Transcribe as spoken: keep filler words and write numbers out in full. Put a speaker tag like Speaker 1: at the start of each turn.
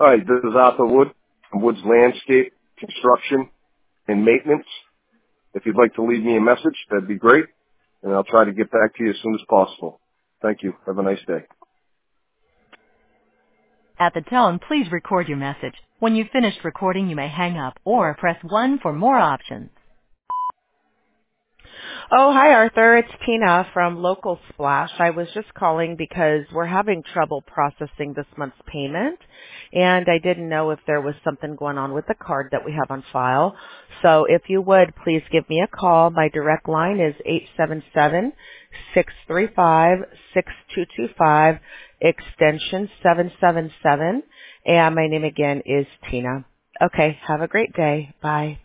Speaker 1: Hi, this is Arthur Wood from Wood's Landscape, Construction, and Maintenance. If you'd like to leave me a message, that'd be great, and I'll try to get back to you as soon as possible. Thank you. Have a nice day.
Speaker 2: At the tone, please record your message. When you've finished recording, you may hang up or press one for more options.
Speaker 3: Oh, hi, Arthur. It's Tina from Local Splash. I was just calling because we're having trouble processing this month's payment, and I didn't know if there was something going on with the card that we have on file. So if you would, please give me a call. My direct line is eight seven seven, six three five, six two two five, extension seven seven seven, and my name again is Tina. Okay, have a great day. Bye.